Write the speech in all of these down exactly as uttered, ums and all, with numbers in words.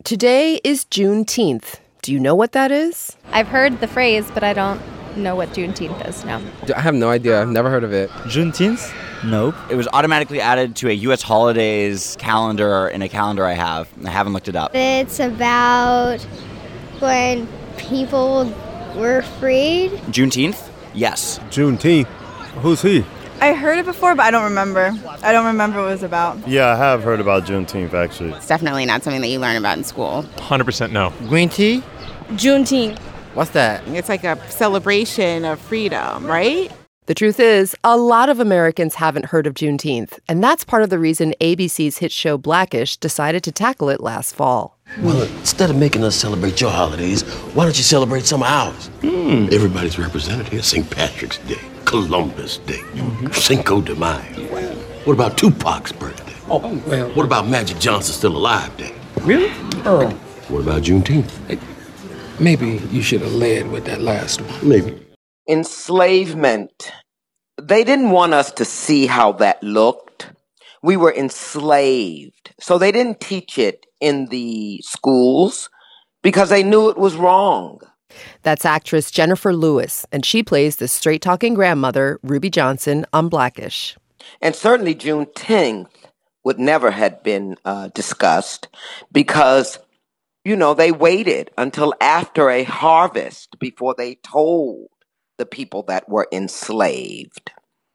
Today is Juneteenth. Do you know what that is? I've heard the phrase, but I don't know what Juneteenth is now. I have no idea. I've never heard of it. Juneteenth? Nope. It was automatically added to a U S holidays calendar in a calendar I have. I haven't looked it up. It's about when people were freed. Juneteenth? Yes. Juneteenth? Who's he? I heard it before, but I don't remember. I don't remember what it was about. Yeah, I have heard about Juneteenth, actually. It's definitely not something that you learn about in school. one hundred percent no. Green tea? Juneteenth. What's that? It's like a celebration of freedom, right? The truth is, a lot of Americans haven't heard of Juneteenth, and that's part of the reason A B C's hit show Blackish decided to tackle it last fall. Well, instead of making us celebrate your holidays, why don't you celebrate some of ours? Mm. Everybody's represented here. Saint Patrick's Day, Columbus Day, mm-hmm. Cinco de Mayo. Well, what about Tupac's birthday? Oh, well. What about Magic Johnson's Still Alive Day? Really? Earl. What about Juneteenth? Hey, maybe you should have led with that last one. Maybe. Enslavement. They didn't want us to see how that looked. We were enslaved. So they didn't teach it in the schools because they knew it was wrong. That's actress Jennifer Lewis, and she plays the straight-talking grandmother, Ruby Johnson, on Blackish. And certainly Juneteenth would never have been uh, discussed because, you know, they waited until after a harvest before they told the people that were enslaved.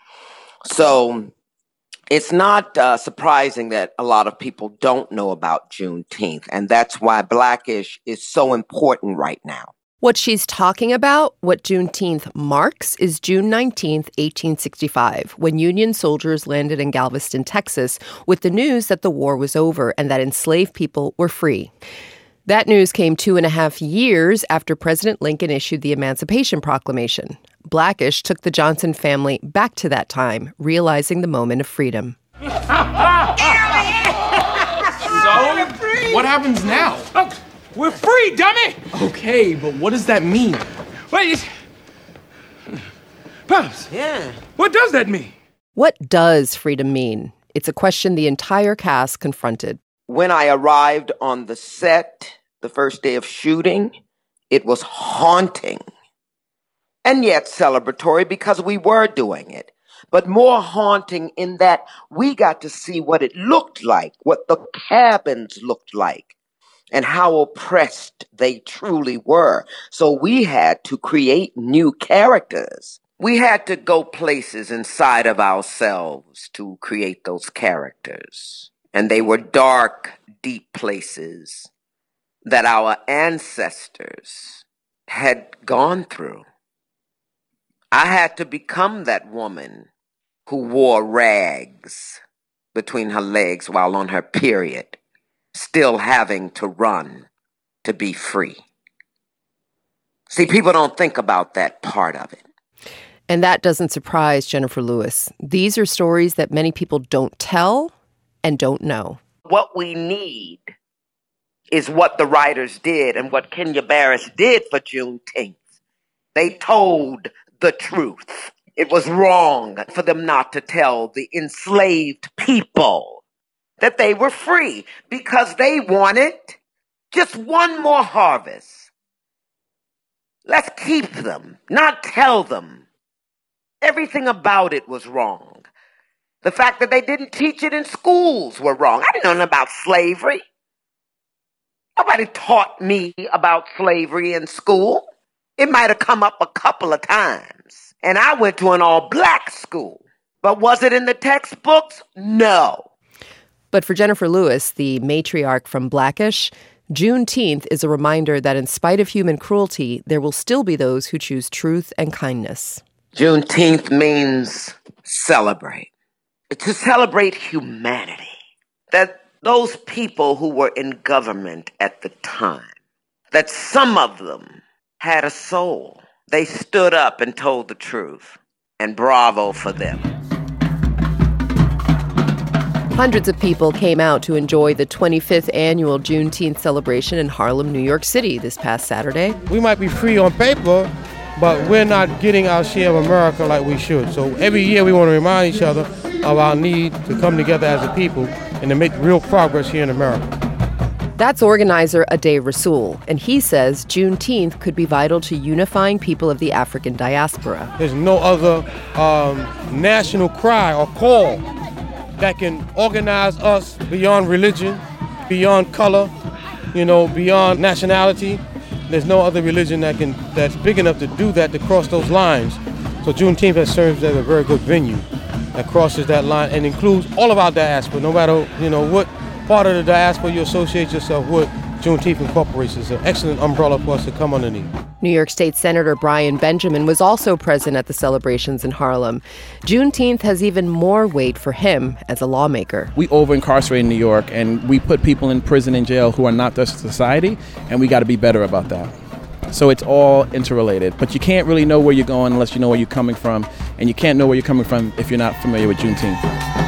So it's not uh, surprising that a lot of people don't know about Juneteenth, and that's why Blackish is so important right now. What she's talking about, what Juneteenth marks, is June nineteenth, eighteen sixty-five, when Union soldiers landed in Galveston, Texas, with the news that the war was over and that enslaved people were free. That news came two and a half years after President Lincoln issued the Emancipation Proclamation. Blackish took the Johnson family back to that time, realizing the moment of freedom. So, what happens now? Oh, we're free, dummy! Okay, but what does that mean? Wait, Pops. Yeah. What does that mean? What does freedom mean? It's a question the entire cast confronted. When I arrived on the set the first day of shooting, it was haunting and yet celebratory because we were doing it, but more haunting in that we got to see what it looked like, what the cabins looked like, and how oppressed they truly were. So we had to create new characters. We had to go places inside of ourselves to create those characters. And they were dark, deep places that our ancestors had gone through. I had to become that woman who wore rags between her legs while on her period, still having to run to be free. See, people don't think about that part of it. And that doesn't surprise Jennifer Lewis. These are stories that many people don't tell and don't know. What we need is what the writers did and what Kenya Barris did for Juneteenth. They told the truth. It was wrong for them not to tell the enslaved people that they were free because they wanted just one more harvest. Let's keep them, not tell them. Everything about it was wrong. The fact that they didn't teach it in schools were wrong. I didn't know nothing about slavery. Nobody taught me about slavery in school. It might have come up a couple of times. And I went to an all-black school. But was it in the textbooks? No. But for Jennifer Lewis, the matriarch from Blackish, Juneteenth is a reminder that in spite of human cruelty, there will still be those who choose truth and kindness. Juneteenth means celebrate. To celebrate humanity. That those people who were in government at the time, that some of them had a soul. They stood up and told the truth. And bravo for them. Hundreds of people came out to enjoy the twenty-fifth annual Juneteenth celebration in Harlem, New York City this past Saturday. We might be free on paper, but we're not getting our share of America like we should. So every year we want to remind each other of our need to come together as a people and to make real progress here in America. That's organizer Ade Rasool, and he says Juneteenth could be vital to unifying people of the African diaspora. There's no other um, national cry or call that can organize us beyond religion, beyond color, you know, beyond nationality. There's no other religion that can that's big enough to do that, to cross those lines. So Juneteenth has served as a very good venue that crosses that line and includes all of our diaspora, no matter, you know, what part of the diaspora you associate yourself with. Juneteenth incorporates is an excellent umbrella for us to come underneath. New York State Senator Brian Benjamin was also present at the celebrations in Harlem. Juneteenth has even more weight for him as a lawmaker. We over-incarcerate in New York, and we put people in prison and jail who are not the society, and we got to be better about that. So it's all interrelated. But you can't really know where you're going unless you know where you're coming from, and you can't know where you're coming from if you're not familiar with Juneteenth.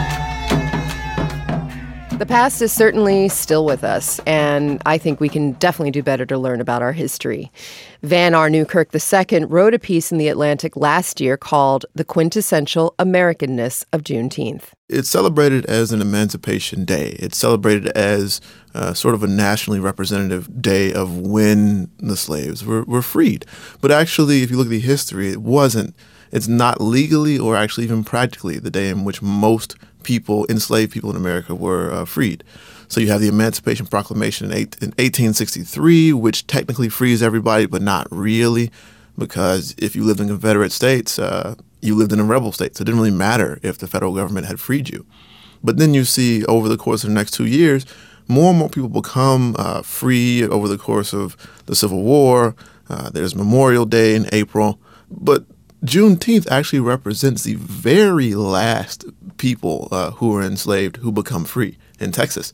The past is certainly still with us, and I think we can definitely do better to learn about our history. Van R. Newkirk the Second wrote a piece in The Atlantic last year called The Quintessential Americanness of Juneteenth. It's celebrated as an Emancipation Day. It's celebrated as uh, sort of a nationally representative day of when the slaves were, were freed. But actually, if you look at the history, it wasn't. It's not legally or actually even practically the day in which most people, enslaved people in America, were uh, freed. So you have the Emancipation Proclamation in, eight, in eighteen sixty-three, which technically frees everybody, but not really, because if you lived in Confederate states, uh, you lived in a rebel state. So it didn't really matter if the federal government had freed you. But then you see over the course of the next two years, more and more people become uh, free over the course of the Civil War. Uh, there's Memorial Day in April. But Juneteenth actually represents the very last people uh, who were enslaved who become free in Texas.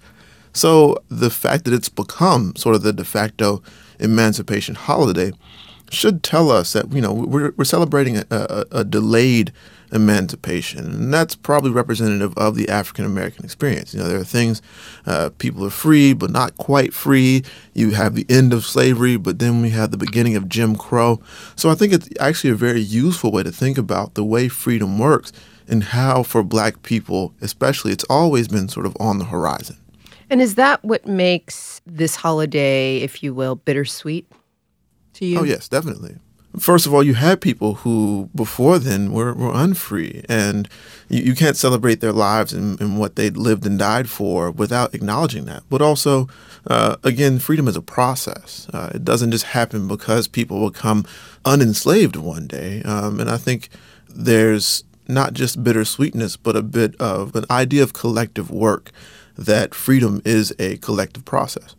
So the fact that it's become sort of the de facto emancipation holiday should tell us that, you know, we're, we're celebrating a, a, a delayed emancipation. And that's probably representative of the African-American experience. You know, there are things, uh, people are free, but not quite free. You have the end of slavery, but then we have the beginning of Jim Crow. So I think it's actually a very useful way to think about the way freedom works and how, for Black people especially, it's always been sort of on the horizon. And is that what makes this holiday, if you will, bittersweet to you? Oh, yes, definitely. First of all, you had people who before then were, were unfree, and you, you can't celebrate their lives and, and what they lived and died for without acknowledging that. But also, uh, again, freedom is a process. Uh, it doesn't just happen because people become unenslaved one day. Um, and I think there's not just bittersweetness, but a bit of an idea of collective work, that freedom is a collective process.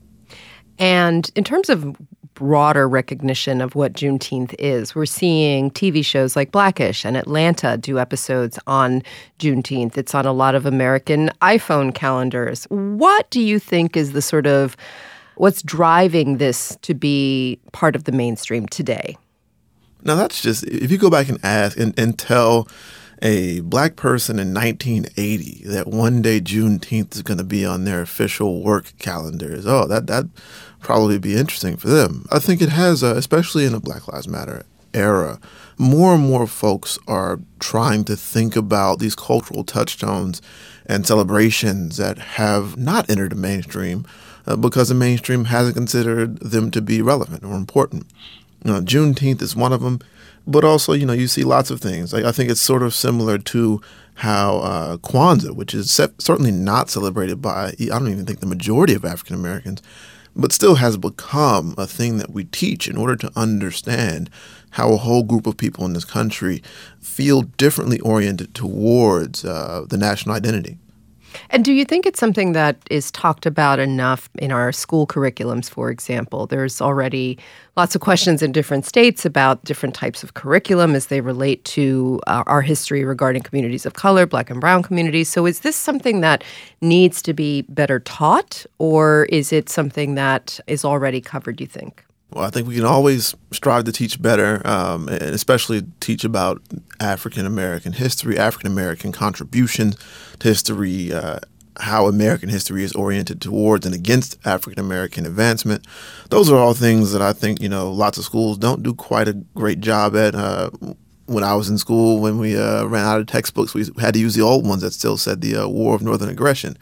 And in terms of broader recognition of what Juneteenth is, we're seeing T V shows like Blackish and Atlanta do episodes on Juneteenth. It's on a lot of American iPhone calendars. What do you think is the sort of, what's driving this to be part of the mainstream today? Now, that's just, if you go back and ask and, and tell a Black person in nineteen eighty that one day Juneteenth is going to be on their official work calendars, oh, that that probably be interesting for them. I think it has, uh, especially in the Black Lives Matter era, more and more folks are trying to think about these cultural touchstones and celebrations that have not entered the mainstream uh, because the mainstream hasn't considered them to be relevant or important. You know, Juneteenth is one of them. But also, you know, you see lots of things. Like, I think it's sort of similar to how uh, Kwanzaa, which is se- certainly not celebrated by, I don't even think the majority of African Americans, but still has become a thing that we teach in order to understand how a whole group of people in this country feel differently oriented towards uh, the national identity. And do you think it's something that is talked about enough in our school curriculums, for example? There's already lots of questions in different states about different types of curriculum as they relate to uh, our history regarding communities of color, Black and brown communities. So is this something that needs to be better taught, or is it something that is already covered, do you think? Well, I think we can always strive to teach better, um, and especially teach about African-American history, African-American contributions to history, uh, how American history is oriented towards and against African-American advancement. Those are all things that I think, you know, lots of schools don't do quite a great job at. Uh, when I was in school, when we uh, ran out of textbooks, we had to use the old ones that still said the uh, War of Northern Aggression.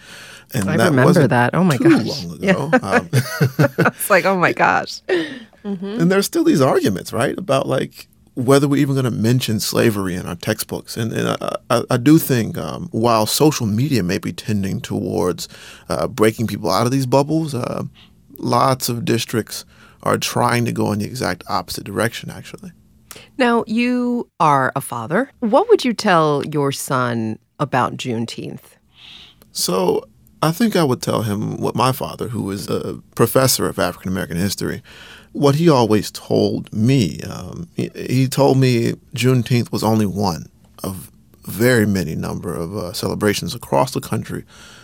And I that remember wasn't that. Oh my too gosh. long ago. Yeah. Um, it's like, oh my gosh. Mm-hmm. And there's still these arguments, right, about like whether we're even going to mention slavery in our textbooks. And, and I, I, I do think um, while social media may be tending towards uh, breaking people out of these bubbles, uh, lots of districts are trying to go in the exact opposite direction, actually. Now, you are a father. What would you tell your son about Juneteenth? So I think I would tell him what my father, who is a professor of African American history, what he always told me. Um, he, he told me Juneteenth was only one of very many number of uh, celebrations across the country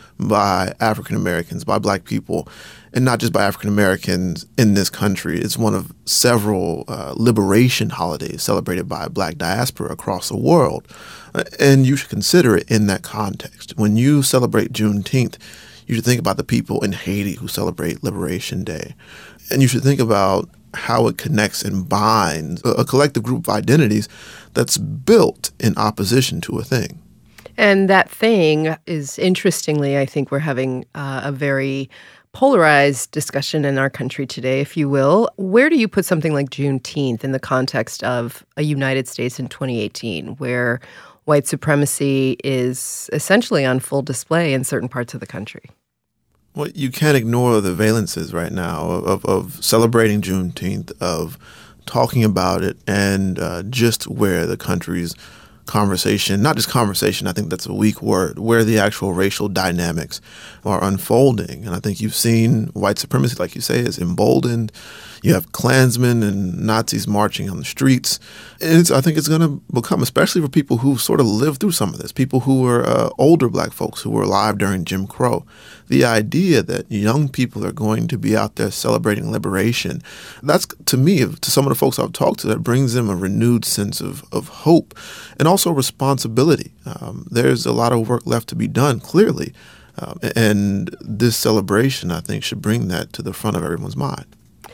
by African Americans, by Black people, and not just by African Americans in this country. It's one of several uh, liberation holidays celebrated by Black diaspora across the world. Uh, and you should consider it in that context. When you celebrate Juneteenth, you should think about the people in Haiti who celebrate Liberation Day. And you should think about how it connects and binds a, a collective group of identities that's built in opposition to a thing. And that thing is, interestingly, I think we're having uh, a very polarized discussion in our country today, if you will. Where do you put something like Juneteenth in the context of a United States in twenty eighteen, where white supremacy is essentially on full display in certain parts of the country? Well, you can't ignore the valences right now of, of celebrating Juneteenth, of talking about it, and uh, just where the country's conversation, not just conversation, I think that's a weak word, where the actual racial dynamics are unfolding. And I think you've seen white supremacy, like you say, is emboldened. You have Klansmen and Nazis marching on the streets. And it's, I think it's going to become, especially for people who sort of lived through some of this, people who were uh, older Black folks who were alive during Jim Crow, the idea that young people are going to be out there celebrating liberation, that's, to me, to some of the folks I've talked to, that brings them a renewed sense of, of hope and also responsibility. Um, there's a lot of work left to be done, clearly. Um, and this celebration, I think, should bring that to the front of everyone's mind.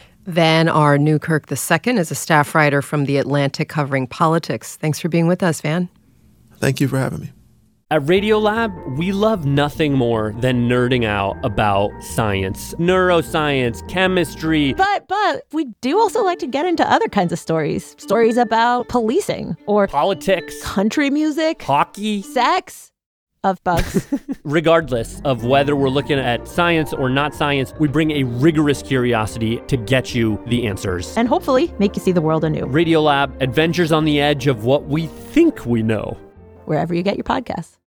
Van R. Newkirk the Second is a staff writer from The Atlantic covering politics. Thanks for being with us, Van. Thank you for having me. At Radiolab, we love nothing more than nerding out about science, neuroscience, chemistry. But but we do also like to get into other kinds of stories. Stories about policing or politics, country music, hockey, sex. Of bugs. Regardless of whether we're looking at science or not science, we bring a rigorous curiosity to get you the answers. And hopefully make you see the world anew. Radiolab, adventures on the edge of what we think we know. Wherever you get your podcasts.